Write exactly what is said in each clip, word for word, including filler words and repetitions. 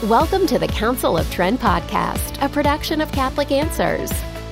Welcome to the Council of Trent podcast, a production of Catholic Answers.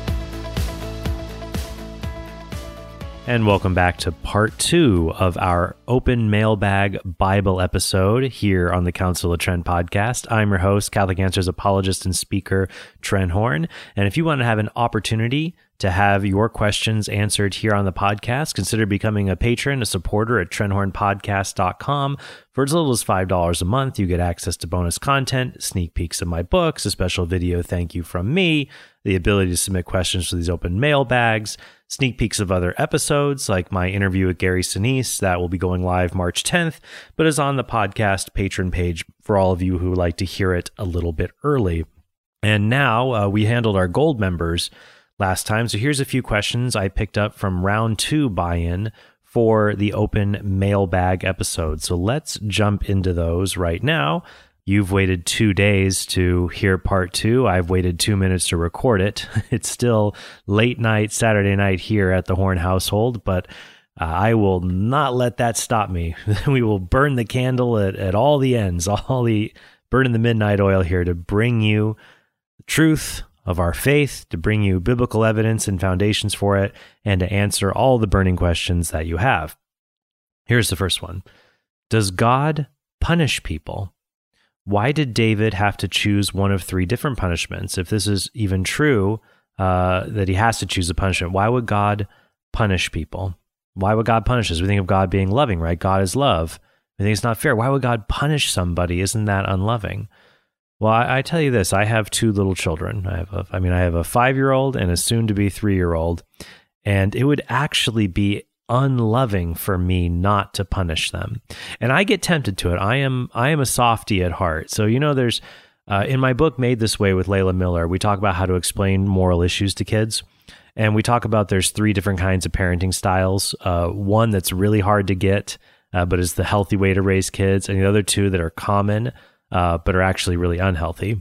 And welcome back to part two of our open mailbag Bible episode here on the Council of Trent podcast. I'm your host, Catholic Answers apologist and speaker, Trent Horn. And if you want to have an opportunity to have your questions answered here on the podcast, consider becoming a patron, a supporter at trent horn podcast dot com. For as little as five dollars a month, you get access to bonus content, sneak peeks of my books, a special video thank you from me, the ability to submit questions for these open mailbags, sneak peeks of other episodes, like my interview with Gary Sinise that will be going live March tenth, but is on the podcast patron page for all of you who like to hear it a little bit early. And now uh, we handled our gold members last time, so here's a few questions I picked up from round two buy-in for the open mailbag episode. So let's jump into those right now. You've waited two days to hear part two. I've waited two minutes to record it. It's still late night, Saturday night here at the Horn household, but uh, I will not let that stop me. We will burn the candle at, at all the ends, all the burning the midnight oil here to bring you the truth of our faith, to bring you biblical evidence and foundations for it, and to answer all the burning questions that you have. Here's the first one. Does God punish people? Why did David have to choose one of three different punishments? If this is even true, uh, that he has to choose a punishment, why would God punish people? Why would God punish us? We think of God being loving, right? God is love. We think it's not fair. Why would God punish somebody? Isn't that unloving? Well, I, I tell you this, I have two little children. I have a, I mean, I have a five-year-old and a soon-to-be three-year-old, and it would actually be unloving for me not to punish them. And I get tempted to it. I am I am a softie at heart. So, you know, there's, uh, in my book, Made This Way with Layla Miller, we talk about how to explain moral issues to kids. And we talk about there's three different kinds of parenting styles. Uh, one that's really hard to get, uh, but is the healthy way to raise kids. And the other two that are common, uh, but are actually really unhealthy.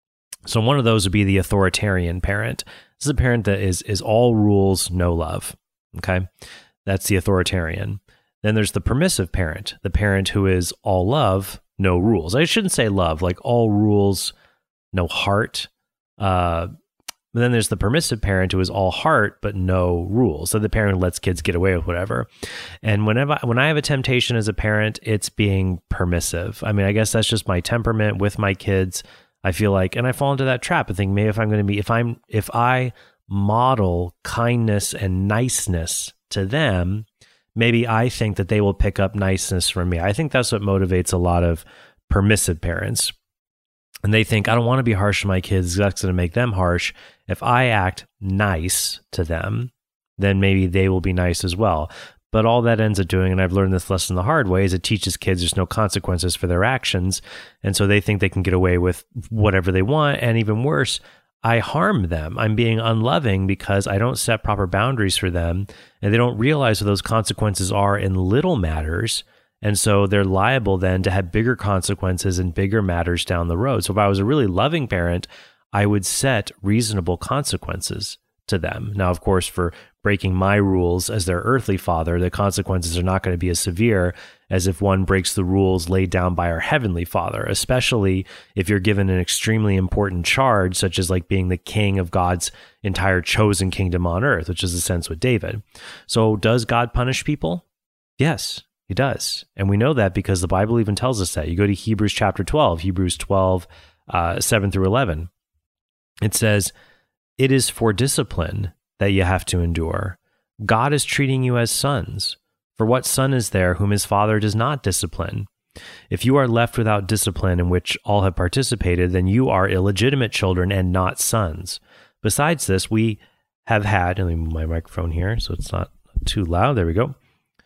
So one of those would be the authoritarian parent. This is a parent that is is all rules, no love. Okay? That's the authoritarian. Then there's the permissive parent, the parent who is all love, no rules. I shouldn't say love, like all rules, no heart. Uh, but then there's the permissive parent who is all heart, but no rules. So the parent lets kids get away with whatever. And whenever when I have a temptation as a parent, it's being permissive. I mean, I guess that's just my temperament with my kids. I feel like, and I fall into that trap and think maybe if I'm going to be, if I'm, if I model kindness and niceness to them, maybe I think that they will pick up niceness from me. I think that's what motivates a lot of permissive parents. And they think, I don't want to be harsh to my kids. That's going to make them harsh. If I act nice to them, then maybe they will be nice as well. But all that ends up doing, and I've learned this lesson the hard way, is it teaches kids there's no consequences for their actions. And so they think they can get away with whatever they want. And even worse, I harm them. I'm being unloving because I don't set proper boundaries for them, and they don't realize what those consequences are in little matters. And so they're liable then to have bigger consequences and bigger matters down the road. So if I was a really loving parent, I would set reasonable consequences to them. Now, of course, for breaking my rules as their earthly father, the consequences are not going to be as severe as if one breaks the rules laid down by our heavenly Father, especially if you're given an extremely important charge, such as like being the king of God's entire chosen kingdom on earth, which is the sense with David. So does God punish people? Yes, he does. And we know that because the Bible even tells us that. You go to Hebrews chapter twelve, Hebrews twelve, uh, seven through eleven. It says, "It is for discipline that you have to endure. God is treating you as sons. For what son is there whom his father does not discipline? If you are left without discipline in which all have participated, then you are illegitimate children and not sons. Besides this, we have had," and let me move my microphone here so it's not too loud. There we go.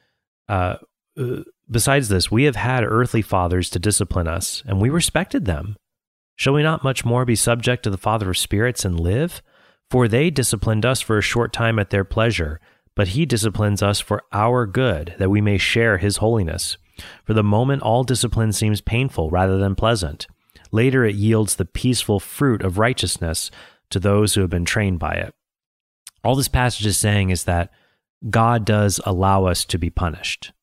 Uh, uh, besides this, we have had earthly fathers to discipline us, and we respected them. Shall we not much more be subject to the Father of spirits and live? For they disciplined us for a short time at their pleasure, but he disciplines us for our good, that we may share his holiness. For the moment, all discipline seems painful rather than pleasant. Later, it yields the peaceful fruit of righteousness to those who have been trained by it. All this passage is saying is that God does allow us to be punished.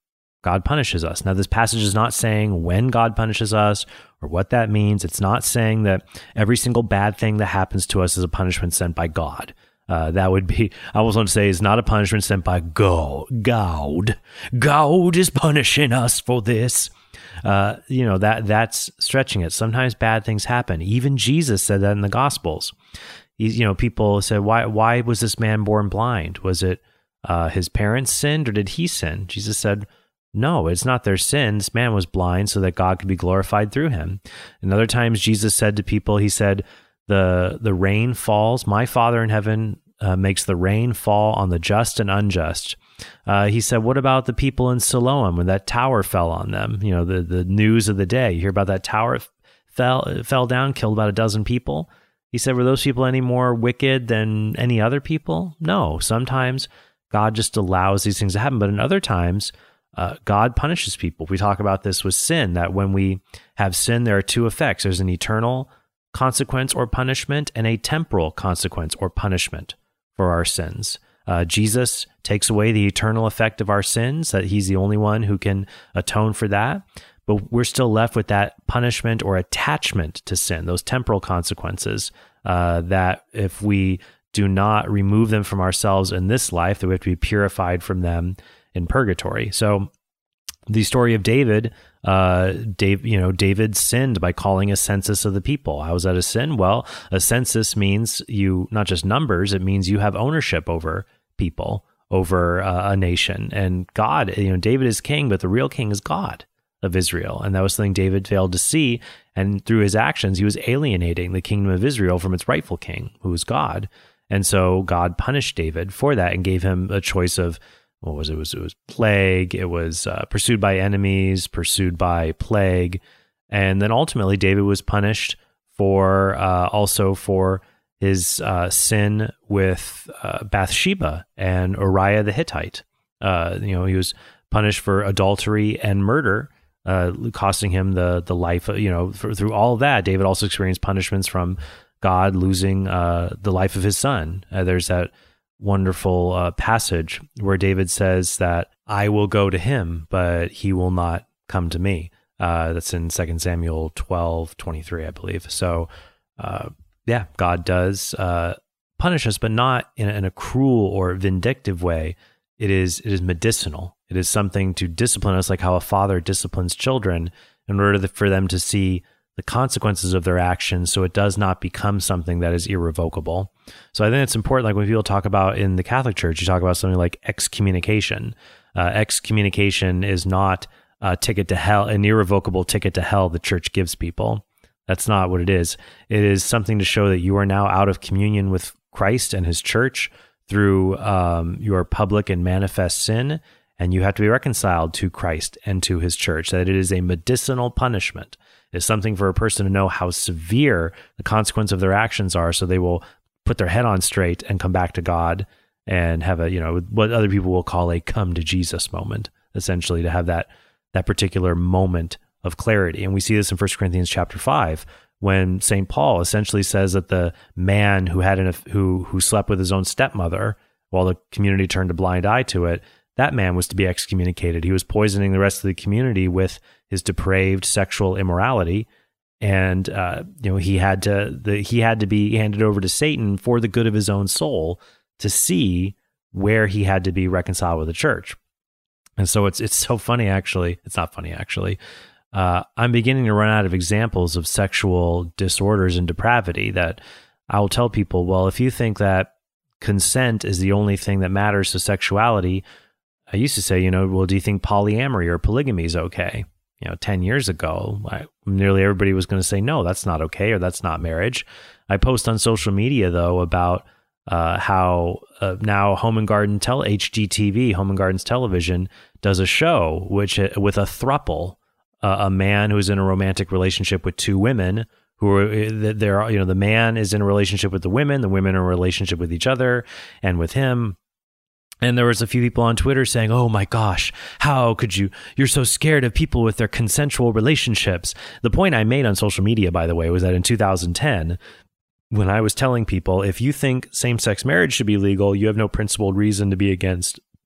God punishes us. Now, this passage is not saying when God punishes us or what that means. It's not saying that every single bad thing that happens to us is a punishment sent by God. Uh, that would be, I almost want to say, is not a punishment sent by God. God. God is punishing us for this. Uh, you know, that that's stretching it. Sometimes bad things happen. Even Jesus said that in the Gospels. He, you know, people said, why, why was this man born blind? Was it uh, his parents sinned or did he sin? Jesus said, no, it's not their sin. This man was blind so that God could be glorified through him. And other times Jesus said to people, he said, The the rain falls. My Father in heaven uh, makes the rain fall on the just and unjust. Uh, he said, what about the people in Siloam when that tower fell on them? You know, the, the news of the day. You hear about that tower fell fell down, killed about a dozen people. He said, were those people any more wicked than any other people? No. Sometimes God just allows these things to happen. But in other times, uh, God punishes people. We talk about this with sin, that when we have sin, there are two effects. There's an eternal consequence or punishment and a temporal consequence or punishment for our sins. Uh, Jesus takes away the eternal effect of our sins, that he's the only one who can atone for that. But we're still left with that punishment or attachment to sin, those temporal consequences, uh, that if we do not remove them from ourselves in this life, that we have to be purified from them in purgatory. So the story of David, uh, Dave, you know, David sinned by calling a census of the people. How is that a sin? Well, a census means you, not just numbers, it means you have ownership over people, over uh, a nation. And God, you know, David is king, but the real king is God of Israel. And that was something David failed to see. And through his actions, he was alienating the kingdom of Israel from its rightful king, who was God. And so God punished David for that and gave him a choice of, what was it? It was, it was plague. It was uh, pursued by enemies, pursued by plague. And then ultimately David was punished for uh, also for his uh, sin with uh, Bathsheba and Uriah the Hittite. Uh, you know, he was punished for adultery and murder, uh, costing him the the life. You know, for, through all of that, David also experienced punishments from God, losing uh, the life of his son. Uh, there's that wonderful uh, passage where David says that I will go to him, but he will not come to me. Uh, that's in Second Samuel twelve twenty-three, I believe. So, uh, yeah, God does uh, punish us, but not in a, in a cruel or vindictive way. It is it is medicinal. It is something to discipline us, like how a father disciplines children in order to, for them to see the consequences of their actions, so it does not become something that is irrevocable. So I think it's important, like when people talk about in the Catholic Church, you talk about something like excommunication. Uh, excommunication is not a ticket to hell, an irrevocable ticket to hell the church gives people. That's not what it is. It is something to show that you are now out of communion with Christ and his church through um, your public and manifest sin, and you have to be reconciled to Christ and to his church, that it is a medicinal punishment. It's something for a person to know how severe the consequence of their actions are, so they will put their head on straight and come back to God and have a, you know, what other people will call a come to Jesus moment, essentially, to have that that particular moment of clarity. And we see this in First Corinthians chapter five, when Saint Paul essentially says that the man who had an, who who slept with his own stepmother while the community turned a blind eye to it, that man was to be excommunicated. He was poisoning the rest of the community with his depraved sexual immorality, and uh, you know he had to the, he had to be handed over to Satan for the good of his own soul to see where he had to be reconciled with the church. And so it's it's so funny, actually. It's not funny, actually. Uh, I'm beginning to run out of examples of sexual disorders and depravity that I will tell people, well, if you think that consent is the only thing that matters to sexuality, I used to say, you know, well, do you think polyamory or polygamy is okay? You know, ten years ago, I, nearly everybody was going to say, no, that's not okay, or that's not marriage. I post on social media, though, about uh, how uh, now Home and Garden tel- H G T V, Home and Gardens Television, does a show which uh, with a throuple, uh, a man who's in a romantic relationship with two women who are, they're, you know, the man is in a relationship with the women, the women are in a relationship with each other and with him. And there was a few people on Twitter saying, oh my gosh, how could you, you're so scared of people with their consensual relationships. The point I made on social media, by the way, was that in two thousand ten, when I was telling people, if you think same-sex marriage should be legal, you have no principled reason to be against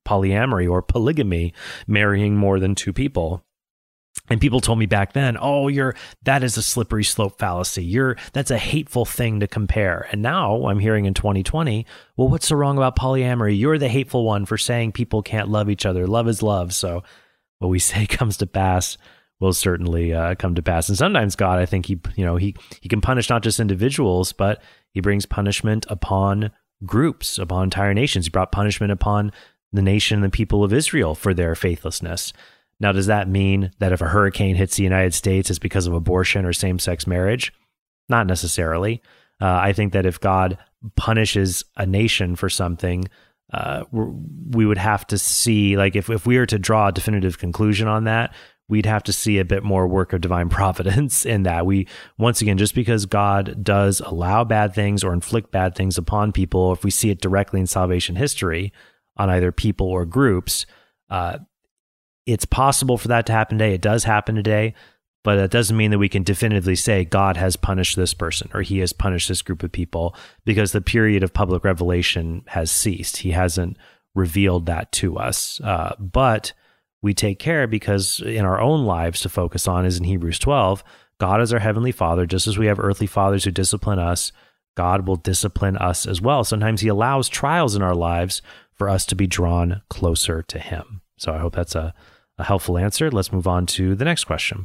polyamory or polygamy, marrying more than two people. And people told me back then, oh, you're that is a slippery slope fallacy. You're that's a hateful thing to compare. And now I'm hearing in twenty twenty, well, what's so wrong about polyamory? You're the hateful one for saying people can't love each other. Love is love. So what we say comes to pass will certainly uh, come to pass. And sometimes God, I think he, you know, he he can punish not just individuals, but he brings punishment upon groups, upon entire nations. He brought punishment upon the nation and the people of Israel for their faithlessness. Now, does that mean that if a hurricane hits the United States, it's because of abortion or same-sex marriage? Not necessarily. Uh, I think that if God punishes a nation for something, uh, we would have to see, like, if, if we were to draw a definitive conclusion on that, we'd have to see a bit more work of divine providence in that. We, once again, just because God does allow bad things or inflict bad things upon people, if we see it directly in salvation history on either people or groups, uh, it's possible for that to happen today. It does happen today, but that doesn't mean that we can definitively say God has punished this person or he has punished this group of people, because the period of public revelation has ceased. He hasn't revealed that to us. Uh, but we take care, because in our own lives to focus on is in Hebrews twelve, God is our heavenly Father. Just as we have earthly fathers who discipline us, God will discipline us as well. Sometimes he allows trials in our lives for us to be drawn closer to him. So I hope that's a A helpful answer. Let's move on to the next question.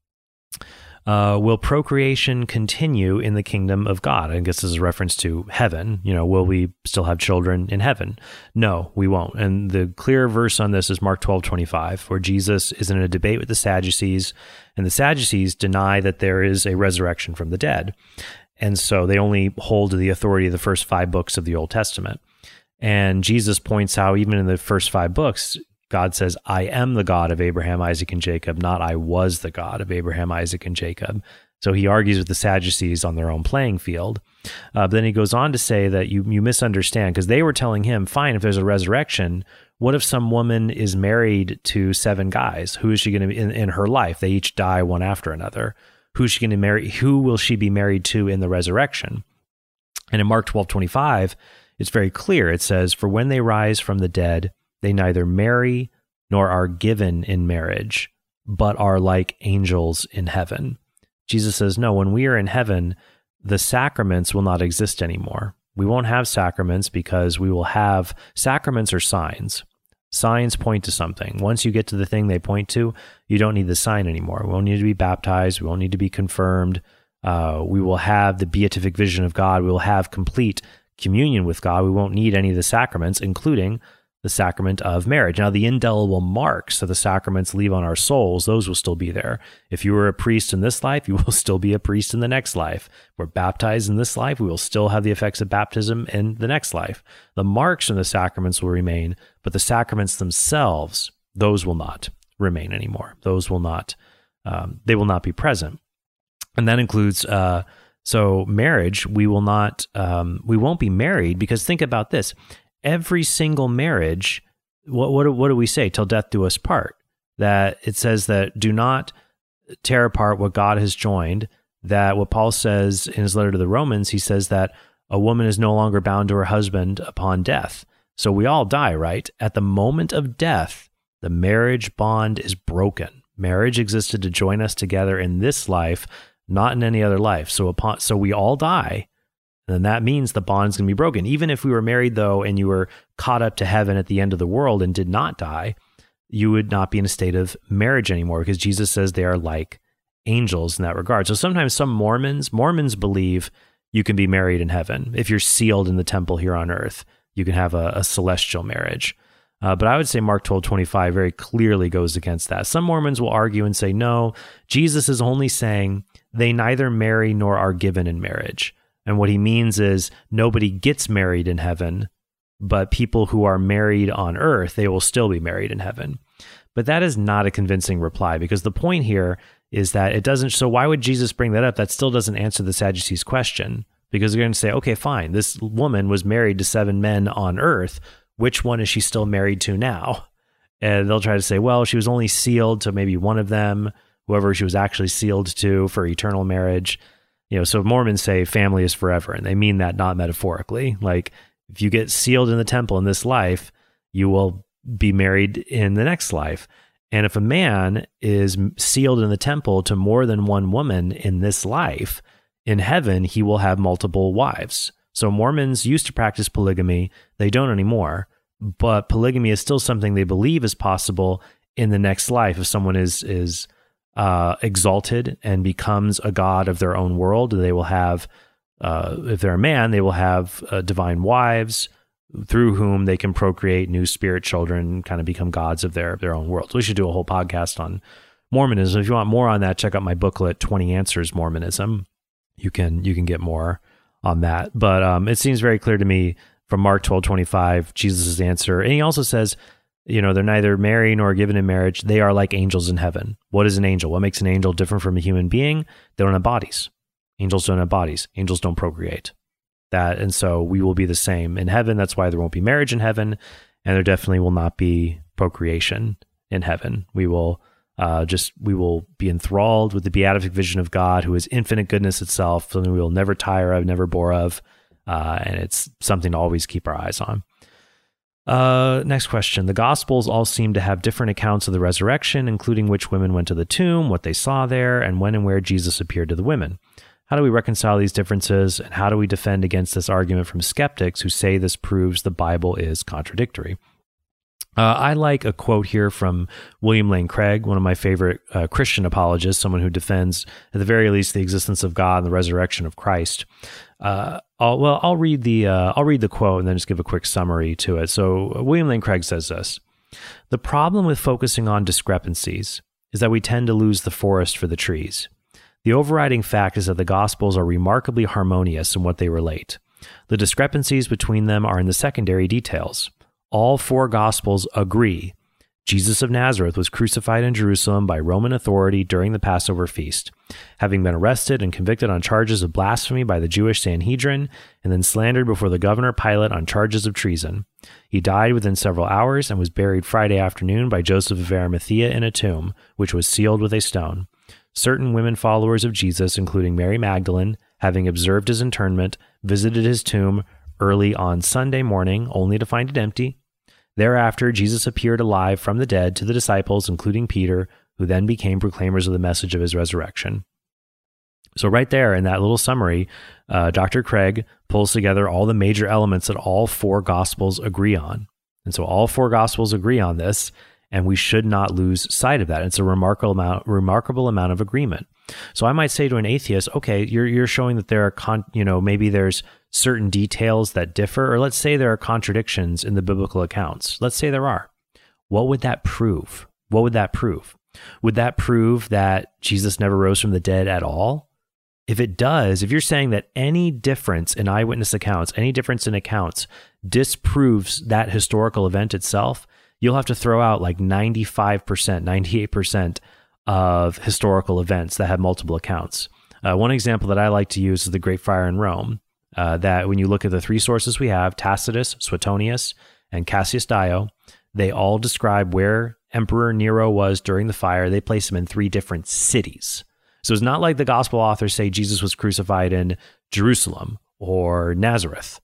Uh, will procreation continue in the kingdom of God? I guess this is a reference to heaven. You know, will we still have children in heaven? No, we won't. And the clear verse on this is Mark twelve twenty-five, where Jesus is in a debate with the Sadducees, and the Sadducees deny that there is a resurrection from the dead. And so they only hold to the authority of the first five books of the Old Testament. And Jesus points out, even in the first five books, God says, I am the God of Abraham, Isaac, and Jacob, not I was the God of Abraham, Isaac, and Jacob. So he argues with the Sadducees on their own playing field. Uh, but then he goes on to say that you you misunderstand, because they were telling him, fine, if there's a resurrection, what if some woman is married to seven guys? Who is she going to be in, in her life? They each die one after another. Who's she going to marry? Who will she be married to in the resurrection? And in Mark twelve twenty-five, it's very clear. It says, for when they rise from the dead, they neither marry nor are given in marriage, but are like angels in heaven. Jesus says, no, when we are in heaven, the sacraments will not exist anymore. We won't have sacraments because we will have, sacraments are signs. Signs point to something. Once you get to the thing they point to, you don't need the sign anymore. We won't need to be baptized. We won't need to be confirmed. Uh, we will have the beatific vision of God. We will have complete communion with God. We won't need any of the sacraments, including the sacrament of marriage. Now, the indelible marks that the sacraments leave on our souls, those will still be there. If you were a priest in this life, you will still be a priest in the next life. If we're baptized in this life, we will still have the effects of baptism in the next life. The marks from the sacraments will remain, but the sacraments themselves, those will not remain anymore. Those will not, um, they will not be present. And that includes, uh, so marriage, we will not, um, we won't be married, because think about this. Every single marriage, what, what what do we say? Till death do us part. That it says that do not tear apart what God has joined. That what Paul says in his letter to the Romans, he says that a woman is no longer bound to her husband upon death. So we all die, right? At the moment of death, the marriage bond is broken. Marriage existed to join us together in this life, not in any other life. So upon so we all die. Then that means the bond's going to be broken. Even if we were married, though, and you were caught up to heaven at the end of the world and did not die, you would not be in a state of marriage anymore, because Jesus says they are like angels in that regard. So sometimes some Mormons, Mormons believe you can be married in heaven. If you're sealed in the temple here on earth, you can have a, a celestial marriage. Uh, but I would say Mark twelve twenty-five very clearly goes against that. Some Mormons will argue and say, no, Jesus is only saying they neither marry nor are given in marriage. And what he means is nobody gets married in heaven, but people who are married on earth, they will still be married in heaven. But that is not a convincing reply, because the point here is that it doesn't, so why would Jesus bring that up? That still doesn't answer the Sadducees' question, because they're going to say, okay, fine, this woman was married to seven men on earth. Which one is she still married to now? And they'll try to say, well, she was only sealed to maybe one of them, whoever she was actually sealed to for eternal marriage. You know, so Mormons say family is forever, and they mean that not metaphorically. Like, if you get sealed in the temple in this life, you will be married in the next life. And if a man is sealed in the temple to more than one woman in this life, in heaven, he will have multiple wives. So Mormons used to practice polygamy. They don't anymore. But polygamy is still something they believe is possible in the next life. If someone is is uh, exalted and becomes a god of their own world, they will have, uh, if they're a man, they will have uh, divine wives through whom they can procreate new spirit children, kind of become gods of their, their own world. So we should do a whole podcast on Mormonism. If you want more on that, check out my booklet, twenty Answers Mormonism. You can you can get more on that. But um, it seems very clear to me from Mark twelve twenty-five, Jesus' answer. And he also says, you know, they're neither married nor given in marriage. They are like angels in heaven. What is an angel? What makes an angel different from a human being? They don't have bodies. Angels don't have bodies. Angels don't procreate. That, and so we will be the same in heaven. That's why there won't be marriage in heaven, and there definitely will not be procreation in heaven. We will uh, just, we will be enthralled with the beatific vision of God, who is infinite goodness itself, something we will never tire of, never bore of. Uh, and it's something to always keep our eyes on. Uh, next question. The Gospels all seem to have different accounts of the resurrection, including which women went to the tomb, what they saw there, and when and where Jesus appeared to the women. How do we reconcile these differences, and how do we defend against this argument from skeptics who say this proves the Bible is contradictory? Uh, I like a quote here from William Lane Craig, one of my favorite uh, Christian apologists, someone who defends, at the very least, the existence of God and the resurrection of Christ. Uh, I'll, well, I'll read the uh, I'll read the quote and then just give a quick summary to it. So William Lane Craig says this: "The problem with focusing on discrepancies is that we tend to lose the forest for the trees. The overriding fact is that the Gospels are remarkably harmonious in what they relate. The discrepancies between them are in the secondary details. All four Gospels agree Jesus of Nazareth was crucified in Jerusalem by Roman authority during the Passover feast, having been arrested and convicted on charges of blasphemy by the Jewish Sanhedrin, and then slandered before the governor Pilate on charges of treason. He died within several hours and was buried Friday afternoon by Joseph of Arimathea in a tomb, which was sealed with a stone. Certain women followers of Jesus, including Mary Magdalene, having observed his interment, visited his tomb early on Sunday morning, only to find it empty. Thereafter, Jesus appeared alive from the dead to the disciples, including Peter, who then became proclaimers of the message of his resurrection." So right there in that little summary, uh, Doctor Craig pulls together all the major elements that all four Gospels agree on. And so all four Gospels agree on this, and we should not lose sight of that. It's a remarkable amount, remarkable amount of agreement. So I might say to an atheist, okay, you're you're showing that there are, con- you know, maybe there's certain details that differ, or let's say there are contradictions in the biblical accounts. Let's say there are. What would that prove? What would that prove? Would that prove that Jesus never rose from the dead at all? If it does, if you're saying that any difference in eyewitness accounts, any difference in accounts disproves that historical event itself, you'll have to throw out like ninety-five percent, ninety-eight percent of historical events that have multiple accounts. Uh, one example that I like to use is the Great Fire in Rome. Uh, that when you look at the three sources we have, Tacitus, Suetonius, and Cassius Dio, they all describe where Emperor Nero was during the fire. They place him in three different cities. So it's not like the gospel authors say Jesus was crucified in Jerusalem or Nazareth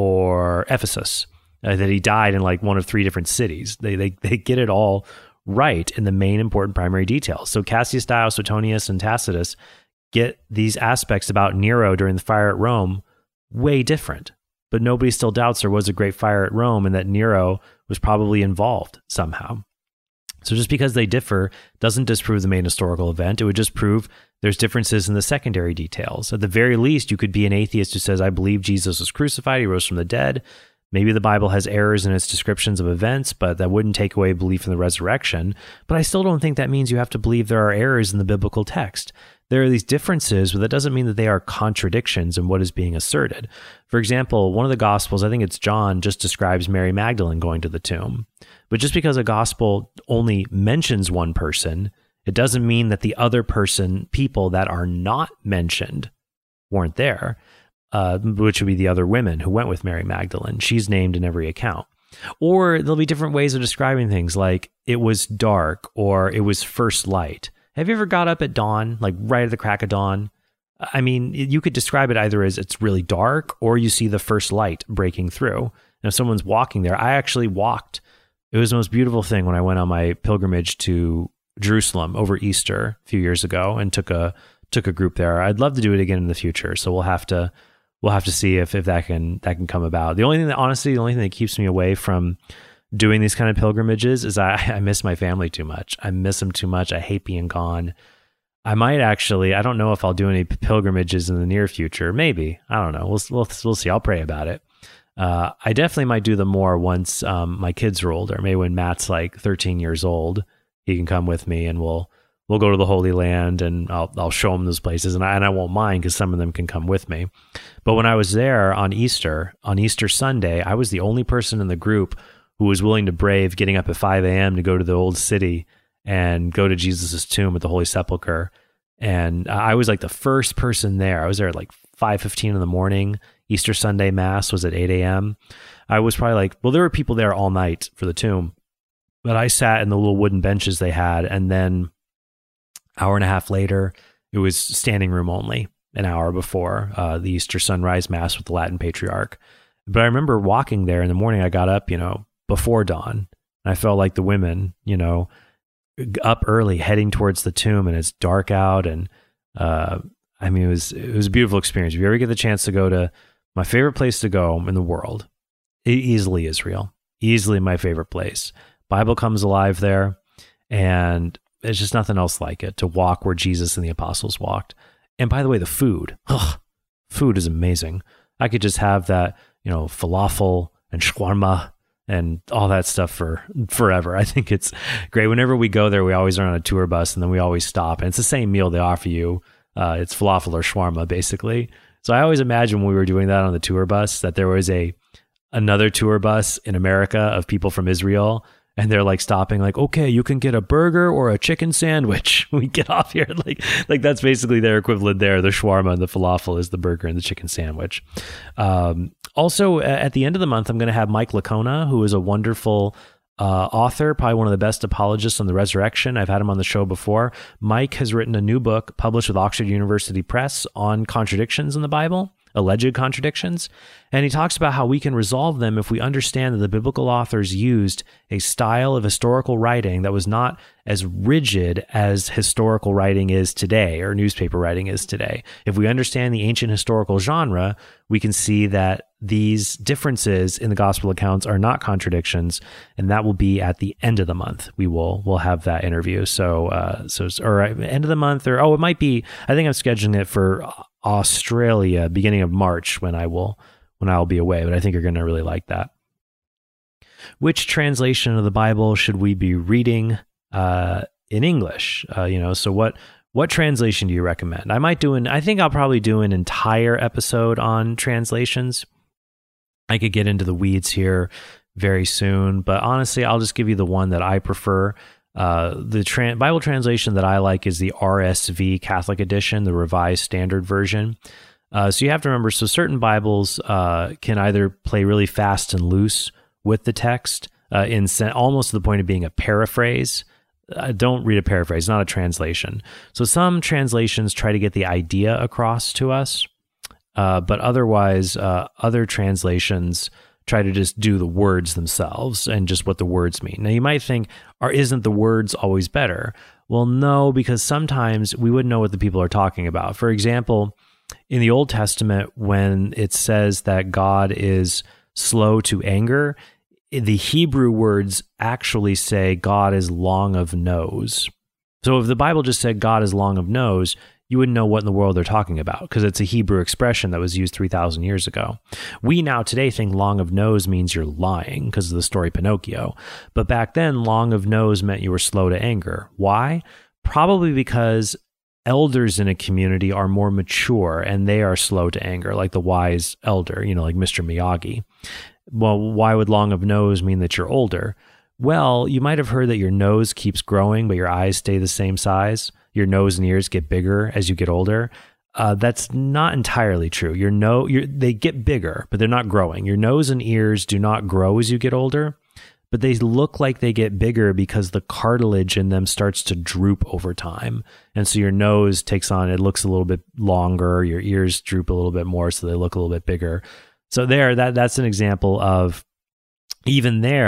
or Ephesus, uh, that he died in like one of three different cities. They, they, they get it all right in the main important primary details. So Cassius Dio, Suetonius, and Tacitus get these aspects about Nero during the fire at Rome way different, but nobody still doubts there was a great fire at Rome and that Nero was probably involved somehow. So just because they differ doesn't disprove the main historical event. It would just prove there's differences in the secondary details. At the very least, you could be an atheist who says, I believe Jesus was crucified, he rose from the dead. Maybe the Bible has errors in its descriptions of events, but that wouldn't take away belief in the resurrection. But I still don't think that means you have to believe there are errors in the biblical text. There are these differences, but that doesn't mean that they are contradictions in what is being asserted. For example, one of the Gospels, I think it's John, just describes Mary Magdalene going to the tomb. But just because a Gospel only mentions one person, it doesn't mean that the other person, people that are not mentioned, weren't there, uh, which would be the other women who went with Mary Magdalene. She's named in every account. Or there'll be different ways of describing things, like it was dark or it was first light. Have you ever got up at dawn, like right at the crack of dawn? I mean, you could describe it either as it's really dark or you see the first light breaking through. And if someone's walking there, I actually walked It was the most beautiful thing when I went on my pilgrimage to Jerusalem over Easter a few years ago and took a took a group there. I'd love to do it again in the future. So we'll have to we'll have to see if if that can that can come about. The only thing that honestly, the only thing that keeps me away from doing these kind of pilgrimages is I, I miss my family too much. I miss them too much. I hate being gone. I might actually, I don't know if I'll do any pilgrimages in the near future. Maybe. I don't know. We'll we'll, we'll see. I'll pray about it. Uh, I definitely might do them more once um, my kids are older. Maybe when Matt's like thirteen years old, he can come with me and we'll we'll go to the Holy Land and I'll I'll show him those places and I, and I won't mind because some of them can come with me. But when I was there on Easter, on Easter Sunday, I was the only person in the group who was willing to brave getting up at five a.m. to go to the old city and go to Jesus's tomb at the Holy Sepulchre. And I was like the first person there. I was there at like five fifteen in the morning. Easter Sunday Mass was at eight a.m. I was probably like, well, there were people there all night for the tomb, but I sat in the little wooden benches they had. And then hour and a half later, it was standing room only an hour before uh, the Easter sunrise Mass with the Latin Patriarch. But I remember walking there in the morning. I got up, you know, before dawn. And I felt like the women, you know, up early heading towards the tomb and it's dark out. And uh, I mean, it was, it was a beautiful experience. If you ever get the chance to go to my favorite place to go in the world, easily Israel, easily my favorite place. Bible comes alive there. And there's just nothing else like it to walk where Jesus and the apostles walked. And by the way, the food, ugh, food is amazing. I could just have that, you know, falafel and shawarma and all that stuff for forever. I think it's great. Whenever we go there, we always are on a tour bus and then we always stop. And it's the same meal they offer you. Uh, it's falafel or shawarma, basically. So I always imagine when we were doing that on the tour bus that there was a another tour bus in America of people from Israel. And they're like stopping like, okay, you can get a burger or a chicken sandwich. We get off here. Like, like that's basically their equivalent there. The shawarma and the falafel is the burger and the chicken sandwich. Um, also, at the end of the month, I'm going to have Mike Licona, who is a wonderful uh, author, probably one of the best apologists on the resurrection. I've had him on the show before. Mike has written a new book published with Oxford University Press on contradictions in the Bible, alleged contradictions. And he talks about how we can resolve them if we understand that the biblical authors used a style of historical writing that was not as rigid as historical writing is today or newspaper writing is today. If we understand the ancient historical genre, we can see that these differences in the gospel accounts are not contradictions, and that will be at the end of the month. We will we'll have that interview. So uh, so or end of the month, or oh, it might be. I think I'm scheduling it for Australia, beginning of March, when I will when I will be away. But I think you're going to really like that. Which translation of the Bible should we be reading uh, in English? Uh, you know, so what what translation do you recommend? I might do an. I think I'll probably do an entire episode on translations. I could get into the weeds here very soon, but honestly, I'll just give you the one that I prefer. Uh, the tra- Bible translation that I like is the R S V Catholic Edition, the Revised Standard Version. Uh, so you have to remember, so certain Bibles uh, can either play really fast and loose with the text, uh, in sen- almost to the point of being a paraphrase. Uh, don't read a paraphrase, not a translation. So some translations try to get the idea across to us, uh, but otherwise, uh, other translations try to just do the words themselves and just what the words mean. Now, you might think, or isn't the words always better? Well, no, because sometimes we wouldn't know what the people are talking about. For example, in the Old Testament, when it says that God is slow to anger, the Hebrew words actually say God is long of nose. So if the Bible just said God is long of nose, you wouldn't know what in the world they're talking about because it's a Hebrew expression that was used three thousand years ago. We now today think long of nose means you're lying because of the story Pinocchio. But back then, long of nose meant you were slow to anger. Why? Probably because elders in a community are more mature and they are slow to anger, like the wise elder, you know, like Mister Miyagi. Well, why would long of nose mean that you're older? Well, you might have heard that your nose keeps growing, but your eyes stay the same size. Your nose and ears get bigger as you get older. Uh, that's not entirely true. Your no, your, they get bigger, but they're not growing. Your nose and ears do not grow as you get older, but they look like they get bigger because the cartilage in them starts to droop over time. And so your nose takes on, it looks a little bit longer. Your ears droop a little bit more, so they look a little bit bigger. So there, that that's an example of, even there,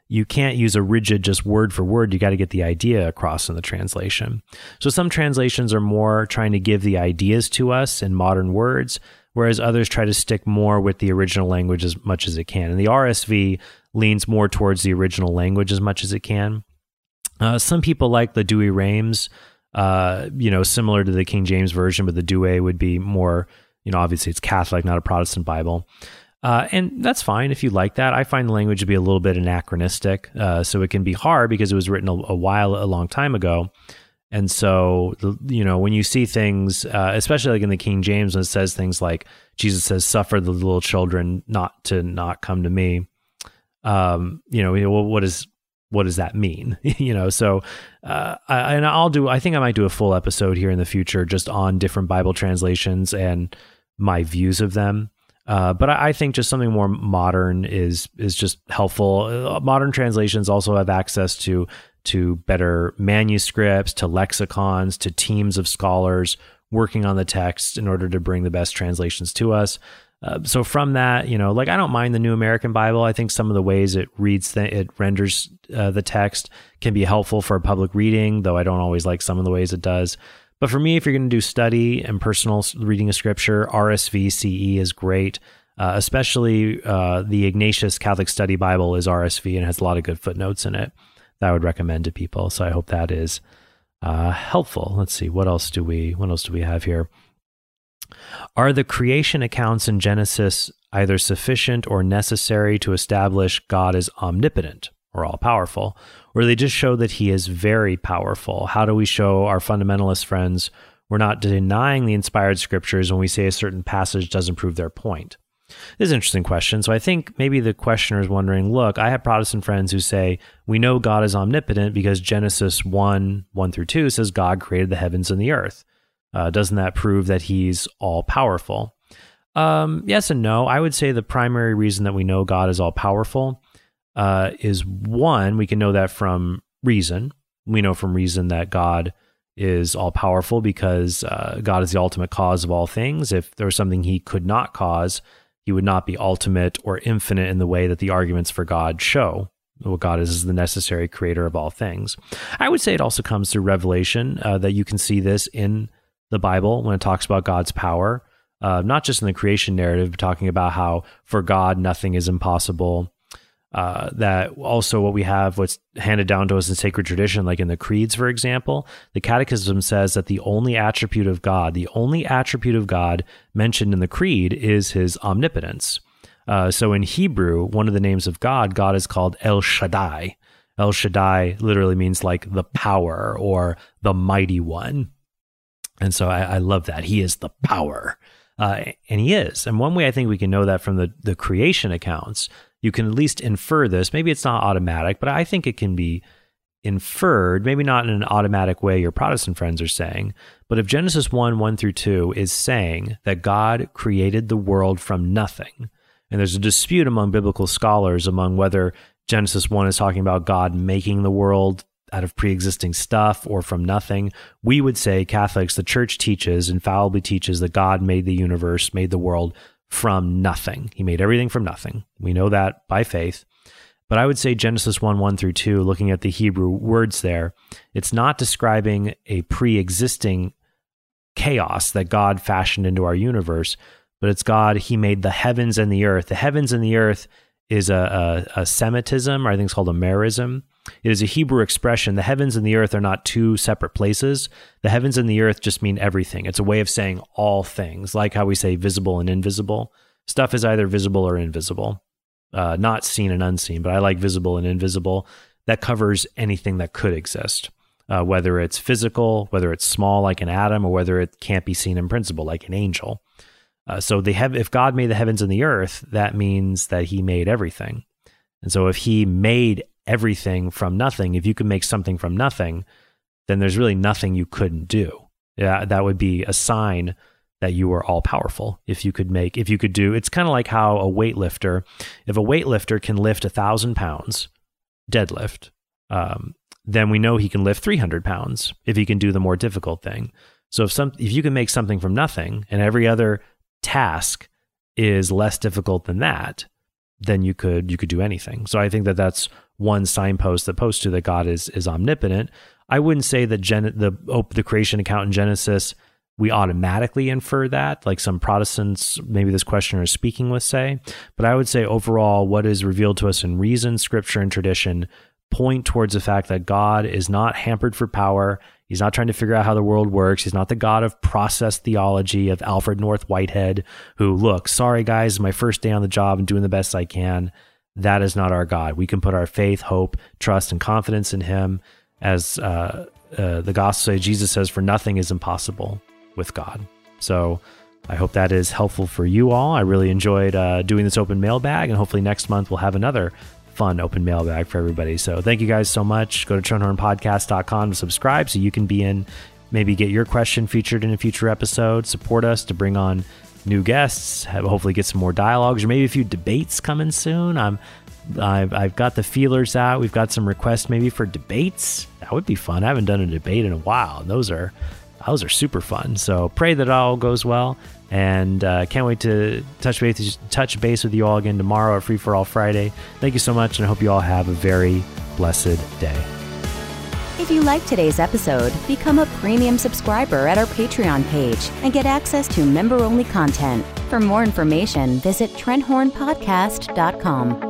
you can't use a rigid just word for word. You got to get the idea across in the translation. So some translations are more trying to give the ideas to us in modern words, whereas others try to stick more with the original language as much as it can. And the R S V leans more towards the original language as much as it can. Uh, some people like the Douay-Rheims, uh, you know, similar to the King James Version, but the Douay would be more, you know, obviously it's Catholic, not a Protestant Bible. Uh, and that's fine if you like that. I find the language to be a little bit anachronistic, uh, so it can be hard because it was written a, a while, a long time ago. And so, you know, when you see things, uh, especially like in the King James, when it says things like, Jesus says, suffer the little children not to not come to me, um, you know, what is, what does that mean? you know, so, uh, I, and I'll do, I think I might do a full episode here in the future just on different Bible translations and my views of them. Uh, but I think just something more modern is is just helpful. Uh, modern translations also have access to to better manuscripts, to lexicons, to teams of scholars working on the text in order to bring the best translations to us. Uh, so from that, you know, like I don't mind the New American Bible. I think some of the ways it reads, th- it renders uh, the text can be helpful for public reading, though I don't always like some of the ways it does. But for me, if you're going to do study and personal reading of scripture, R S V C E is great. Uh, especially uh, the Ignatius Catholic Study Bible is R S V and has a lot of good footnotes in it that I would recommend to people. So I hope that is uh, helpful. Let's see, what else do we what else do we have here? Are the creation accounts in Genesis either sufficient or necessary to establish God as omnipotent or all-powerful, or they just show that he is very powerful? How do we show our fundamentalist friends we're not denying the inspired scriptures when we say a certain passage doesn't prove their point? This is an interesting question. So I think maybe the questioner is wondering, look, I have Protestant friends who say, we know God is omnipotent because Genesis one, one through two says God created the heavens and the earth. Uh, doesn't that prove that he's all-powerful? Um, yes and no. I would say the primary reason that we know God is all-powerful uh, is, one, we can know that from reason. We know from reason that God is all-powerful because uh, God is the ultimate cause of all things. If there was something he could not cause, he would not be ultimate or infinite in the way that the arguments for God show. What God is is the necessary creator of all things. I would say it also comes through revelation, uh, that you can see this in the Bible when it talks about God's power, uh, not just in the creation narrative, but talking about how for God nothing is impossible. Uh, that also what we have, what's handed down to us in sacred tradition, like in the creeds, for example, the Catechism says that the only attribute of God, the only attribute of God mentioned in the creed is his omnipotence. Uh, so in Hebrew, one of the names of God, God is called El Shaddai. El Shaddai literally means like the power or the mighty one. And so I, I love that. He is the power. Uh, and he is. And one way I think we can know that from the, the creation accounts, you can at least infer this. Maybe it's not automatic, but I think it can be inferred, maybe not in an automatic way your Protestant friends are saying, but if Genesis one, one through two is saying that God created the world from nothing, and there's a dispute among biblical scholars among whether Genesis one is talking about God making the world out of pre-existing stuff or from nothing, we would say, Catholics, the church teaches, infallibly teaches, that God made the universe, made the world from nothing. He made everything from nothing. We know that by faith. But I would say Genesis one, one through two, looking at the Hebrew words there, it's not describing a pre-existing chaos that God fashioned into our universe, but it's God, he made the heavens and the earth. The heavens and the earth is a, a, a Semitism, or I think it's called a merism. It is a Hebrew expression. The heavens and the earth are not two separate places. The heavens and the earth just mean everything. It's a way of saying all things, like how we say visible and invisible. Stuff is either visible or invisible, uh, not seen and unseen, but I like visible and invisible. That covers anything that could exist, uh, whether it's physical, whether it's small like an atom, or whether it can't be seen in principle like an angel. Uh, so they have, if God made the heavens and the earth, that means that he made everything. And so if he made everything from nothing, if you could make something from nothing, then there's really nothing you couldn't do. Yeah, that would be a sign that you were all powerful. If you could make, if you could do, it's kind of like how a weightlifter, if a weightlifter can lift a thousand pounds, deadlift, um, then we know he can lift three hundred pounds if he can do the more difficult thing. So if some, if you can make something from nothing and every other task is less difficult than that, then you could you could do anything. So I think that that's one signpost that posts to that God is is omnipotent. I wouldn't say that Gen- the oh, the creation account in Genesis, we automatically infer that, like some Protestants, maybe this questioner is speaking with, say. But I would say overall, what is revealed to us in reason, scripture, and tradition point towards the fact that God is not hampered for power. He's not trying to figure out how the world works. He's not the God of process theology of Alfred North Whitehead, who, look, sorry guys, my first day on the job and doing the best I can. That is not our God. We can put our faith, hope, trust, and confidence in him. As uh, uh, the gospel says, Jesus says, for nothing is impossible with God. So I hope that is helpful for you all. I really enjoyed uh, doing this open mailbag, and hopefully next month we'll have another fun open mailbag for everybody. So thank you guys so much. Go to trenhorn podcast dot com to subscribe so you can be in, maybe get your question featured in a future episode. Support us to bring on new guests, have, hopefully get some more dialogues, or maybe a few debates coming soon. I'm I've, I've got the feelers out. We've got some requests maybe for debates. That would be fun. I haven't done a debate in a while. Those are those are super fun. So pray that all goes well, and uh, can't wait to touch base touch base with you all again tomorrow at Free for All Friday. Thank you so much, and I hope you all have a very blessed day. If you like today's episode, become a premium subscriber at our Patreon page and get access to member-only content. For more information, visit trenhorn podcast dot com.